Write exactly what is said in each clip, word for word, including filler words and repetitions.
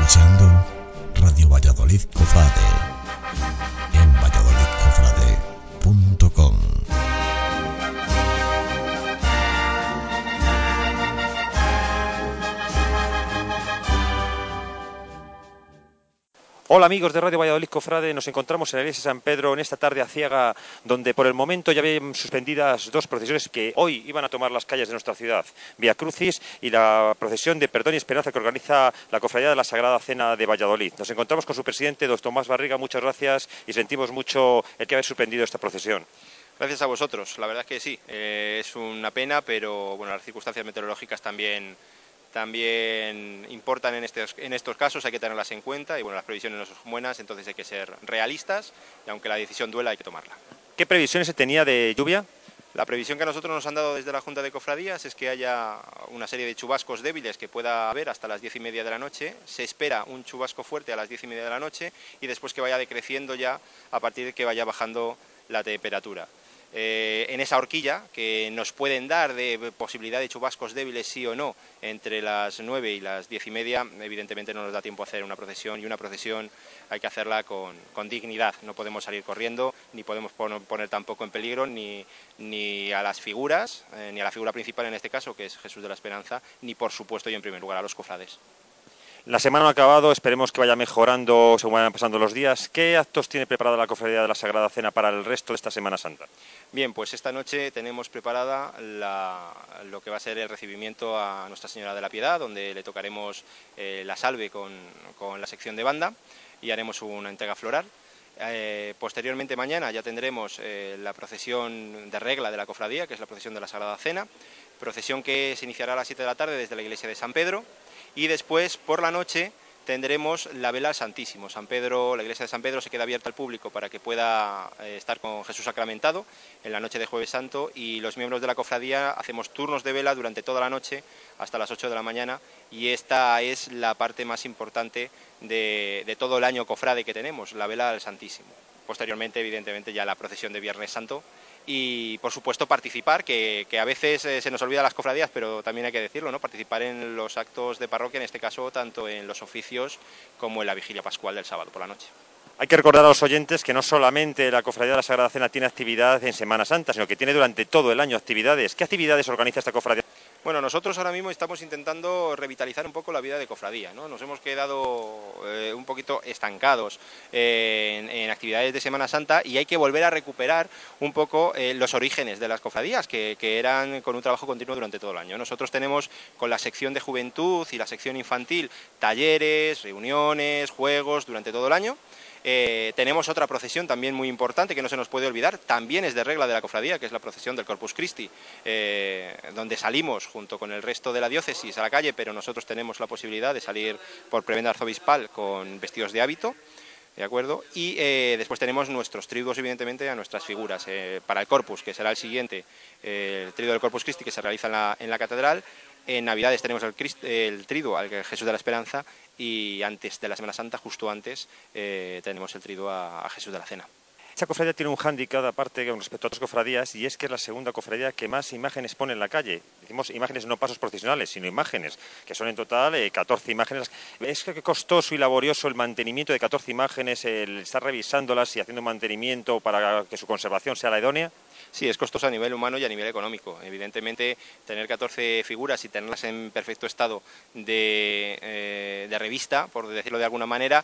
escuchando Radio Valladolid Cofrade en valladolid cofrade punto com. Hola amigos de Radio Valladolid Cofrade, nos encontramos en la iglesia de San Pedro en esta tarde aciaga donde por el momento ya ven suspendidas dos procesiones que hoy iban a tomar las calles de nuestra ciudad, Vía Crucis y la procesión de Perdón y Esperanza que organiza la Cofradía de la Sagrada Cena de Valladolid. Nos encontramos con su presidente, don Tomás Barriga, muchas gracias y sentimos mucho el que haber suspendido esta procesión. Gracias a vosotros, la verdad es que sí, eh, es una pena, pero bueno, las circunstancias meteorológicas también... también importan en estos, en estos casos, hay que tenerlas en cuenta y bueno, las previsiones no son buenas, entonces hay que ser realistas y aunque la decisión duela hay que tomarla. ¿Qué previsiones se tenía de lluvia? La previsión que a nosotros nos han dado desde la Junta de Cofradías es que haya una serie de chubascos débiles que pueda haber hasta las diez y media de la noche, se espera un chubasco fuerte a las diez y media de la noche y después que vaya decreciendo ya a partir de que vaya bajando la temperatura. Eh, en esa horquilla que nos pueden dar de posibilidad de chubascos débiles sí o no entre las nueve y las diez y media, evidentemente no nos da tiempo a hacer una procesión y una procesión hay que hacerla con, con dignidad, no podemos salir corriendo ni podemos poner, poner tampoco en peligro ni, ni a las figuras, eh, ni a la figura principal en este caso que es Jesús de la Esperanza, ni por supuesto y en primer lugar a los cofrades. La semana no ha acabado, esperemos que vaya mejorando según vayan pasando los días. ¿Qué actos tiene preparada la Cofradía de la Sagrada Cena para el resto de esta Semana Santa? Bien, pues esta noche tenemos preparada la, lo que va a ser el recibimiento a Nuestra Señora de la Piedad, donde le tocaremos eh, la salve con, con la sección de banda y haremos una entrega floral. Eh, posteriormente mañana ya tendremos eh, la procesión de regla de la cofradía, que es la procesión de la Sagrada Cena, procesión que se iniciará a las siete de la tarde desde la iglesia de San Pedro y después por la noche tendremos la vela al Santísimo. San Pedro, la iglesia de San Pedro se queda abierta al público para que pueda eh, estar con Jesús sacramentado en la noche de Jueves Santo y los miembros de la cofradía hacemos turnos de vela durante toda la noche hasta las ocho de la mañana y esta es la parte más importante de, de todo el año cofrade que tenemos, la vela al Santísimo. Posteriormente, evidentemente, ya la procesión de Viernes Santo y, por supuesto, participar, que, que a veces eh, se nos olvida las cofradías, pero también hay que decirlo, ¿no? Participar en los actos de parroquia, en este caso, tanto en los oficios como en la vigilia pascual del sábado por la noche. Hay que recordar a los oyentes que no solamente la Cofradía de la Sagrada Cena tiene actividad en Semana Santa, sino que tiene durante todo el año actividades. ¿Qué actividades organiza esta cofradía? Bueno, nosotros ahora mismo estamos intentando revitalizar un poco la vida de cofradía, ¿no? Nos hemos quedado eh, un poquito estancados eh, en, en actividades de Semana Santa y hay que volver a recuperar un poco eh, los orígenes de las cofradías, que, que eran con un trabajo continuo durante todo el año. Nosotros tenemos con la sección de juventud y la sección infantil talleres, reuniones, juegos durante todo el año. Eh, tenemos otra procesión también muy importante que no se nos puede olvidar, también es de regla de la cofradía, que es la procesión del Corpus Christi, eh, donde salimos junto con el resto de la diócesis a la calle, pero nosotros tenemos la posibilidad de salir por prebenda arzobispal con vestidos de hábito, ¿de acuerdo? Y eh, después tenemos nuestros triduos, evidentemente, a nuestras figuras. Eh, para el Corpus, que será el siguiente, eh, el triduo del Corpus Christi, que se realiza en la, en la catedral. En Navidades tenemos el, Christ, el triduo al Jesús de la Esperanza y antes de la Semana Santa, justo antes, eh, tenemos el triduo a, a Jesús de la Cena. Esta cofradía tiene un hándicap aparte con respecto a otras cofradías y es que es la segunda cofradía que más imágenes pone en la calle. Decimos imágenes no pasos procesionales, sino imágenes, que son en total eh, catorce imágenes. ¿Es que costoso y laborioso el mantenimiento de catorce imágenes, el estar revisándolas y haciendo mantenimiento para que su conservación sea la idónea? Sí, es costoso a nivel humano y a nivel económico. Evidentemente, tener catorce figuras y tenerlas en perfecto estado de, eh, de revista, por decirlo de alguna manera,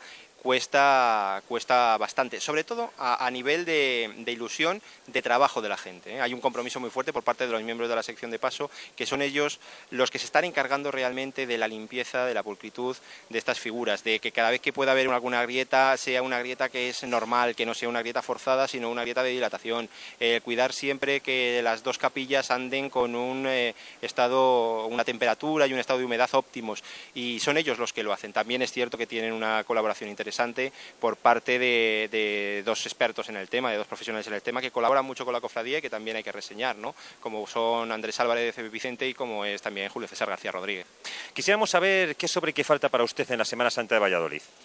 cuesta, cuesta bastante, sobre todo a, a nivel de, de ilusión, de trabajo de la gente, ¿eh? Hay un compromiso muy fuerte por parte de los miembros de la sección de paso, que son ellos los que se están encargando realmente de la limpieza, de la pulcritud de estas figuras, de que cada vez que pueda haber alguna grieta, sea una grieta que es normal, que no sea una grieta forzada, sino una grieta de dilatación, eh, cuidar siempre que las dos capillas anden con un eh, estado, una temperatura y un estado de humedad óptimos, y son ellos los que lo hacen. También es cierto que tienen una colaboración interesante por parte de, de dos expertos en el tema, de dos profesionales en el tema, que colaboran mucho con la cofradía y que también hay que reseñar, ¿no? Como son Andrés Álvarez Vicente y como es también Julio César García Rodríguez. Quisiéramos saber qué sobre qué falta para usted en la Semana Santa de Valladolid.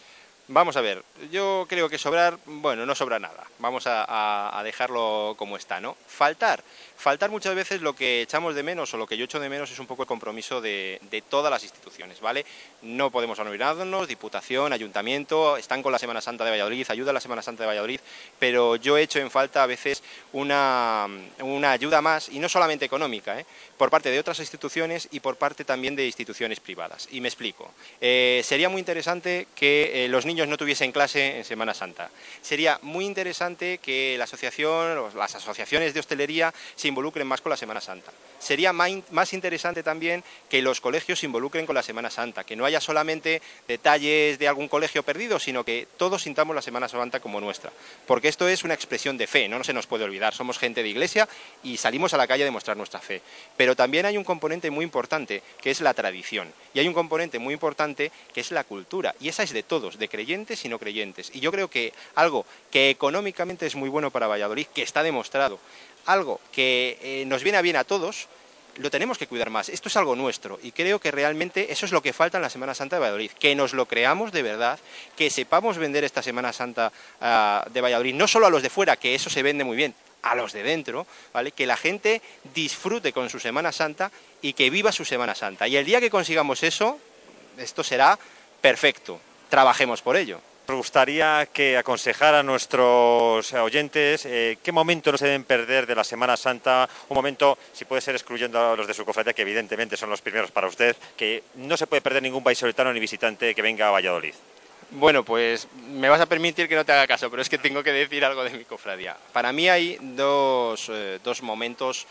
Vamos a ver, yo creo que sobrar, bueno, no sobra nada. Vamos a, a, a dejarlo como está, ¿no? Faltar. Faltar muchas veces lo que echamos de menos o lo que yo echo de menos es un poco el compromiso de, de todas las instituciones, ¿vale? No podemos olvidarnos, Diputación, Ayuntamiento, están con la Semana Santa de Valladolid, ayuda a la Semana Santa de Valladolid, pero yo echo en falta a veces una, una ayuda más, y no solamente económica, ¿eh? Por parte de otras instituciones y por parte también de instituciones privadas. Y me explico. Eh, sería muy interesante que eh, los niños no tuviesen clase en Semana Santa. Sería muy interesante que la asociación, las asociaciones de hostelería se involucren más con la Semana Santa. Sería más interesante también que los colegios se involucren con la Semana Santa, que no haya solamente detalles de algún colegio perdido, sino que todos sintamos la Semana Santa como nuestra. Porque esto es una expresión de fe, no se nos puede olvidar. Somos gente de iglesia y salimos a la calle a demostrar nuestra fe. Pero también hay un componente muy importante, que es la tradición. Y hay un componente muy importante, que es la cultura. Y esa es de todos, de creyentes y no creyentes. Y yo creo que algo que económicamente es muy bueno para Valladolid, que está demostrado, algo que eh, nos viene a bien a todos, lo tenemos que cuidar más. Esto es algo nuestro y creo que realmente eso es lo que falta en la Semana Santa de Valladolid, que nos lo creamos de verdad, que sepamos vender esta Semana Santa uh, de Valladolid, no solo a los de fuera, que eso se vende muy bien, a los de dentro, ¿vale? Que la gente disfrute con su Semana Santa y que viva su Semana Santa. Y el día que consigamos eso, esto será perfecto. Trabajemos por ello. Nos gustaría que aconsejara a nuestros oyentes eh, qué momento no se deben perder de la Semana Santa, un momento, si puede ser excluyendo a los de su cofradía, que evidentemente son los primeros para usted, que no se puede perder ningún vallisoletano ni visitante que venga a Valladolid. Bueno, pues me vas a permitir que no te haga caso, pero es que tengo que decir algo de mi cofradía. Para mí hay dos, eh, dos momentos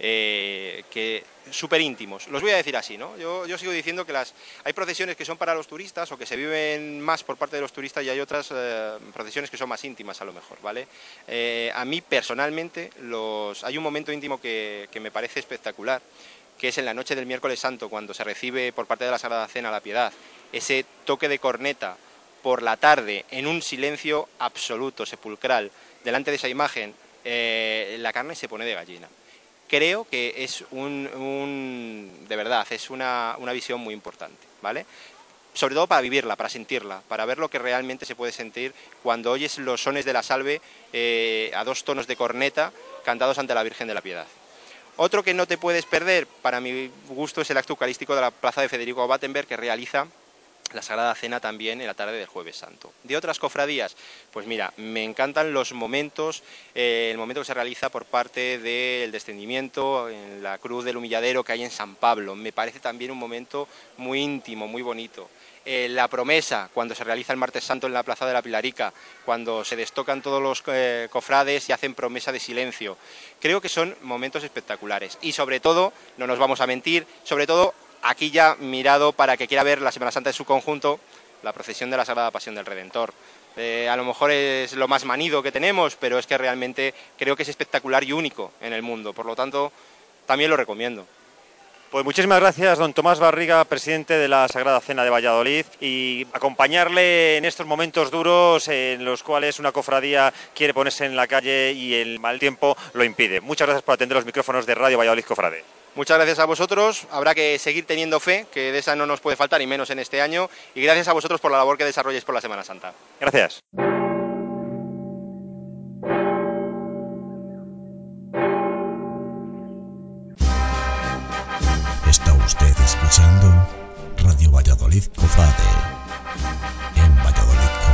eh, que súper íntimos. Los voy a decir así, ¿no? Yo, yo sigo diciendo que las hay procesiones que son para los turistas o que se viven más por parte de los turistas y hay otras eh, procesiones que son más íntimas a lo mejor, ¿vale? Eh, a mí personalmente los, hay un momento íntimo que, que me parece espectacular, que es en la noche del miércoles santo, cuando se recibe por parte de la Sagrada Cena la Piedad, ese toque de corneta por la tarde, en un silencio absoluto, sepulcral, delante de esa imagen, eh, la carne se pone de gallina. Creo que es un, un de verdad, es una, una visión muy importante, ¿vale? Sobre todo para vivirla, para sentirla, para ver lo que realmente se puede sentir cuando oyes los sones de la salve eh, a dos tonos de corneta cantados ante la Virgen de la Piedad. Otro que no te puedes perder, para mi gusto, es el acto eucarístico de la plaza de Federico Battenberg, que realiza la Sagrada Cena también en la tarde del Jueves Santo. De otras cofradías, pues mira, me encantan los momentos, eh, el momento que se realiza por parte del descendimiento en la Cruz del Humilladero que hay en San Pablo. Me parece también un momento muy íntimo, muy bonito. Eh, la promesa, cuando se realiza el Martes Santo en la Plaza de la Pilarica, cuando se destocan todos los eh, cofrades y hacen promesa de silencio. Creo que son momentos espectaculares. Y sobre todo, no nos vamos a mentir, sobre todo aquí ya mirado para que quiera ver la Semana Santa en su conjunto, la procesión de la Sagrada Pasión del Redentor. Eh, a lo mejor es lo más manido que tenemos, pero es que realmente creo que es espectacular y único en el mundo. Por lo tanto, también lo recomiendo. Pues muchísimas gracias, don Tomás Barriga, presidente de la Sagrada Cena de Valladolid, y acompañarle en estos momentos duros en los cuales una cofradía quiere ponerse en la calle y el mal tiempo lo impide. Muchas gracias por atender los micrófonos de Radio Valladolid Cofrade. Muchas gracias a vosotros, habrá que seguir teniendo fe, que de esa no nos puede faltar, y menos en este año, y gracias a vosotros por la labor que desarrolléis por la Semana Santa. Gracias. Está usted escuchando Radio Valladolid Cofrade en Valladolid.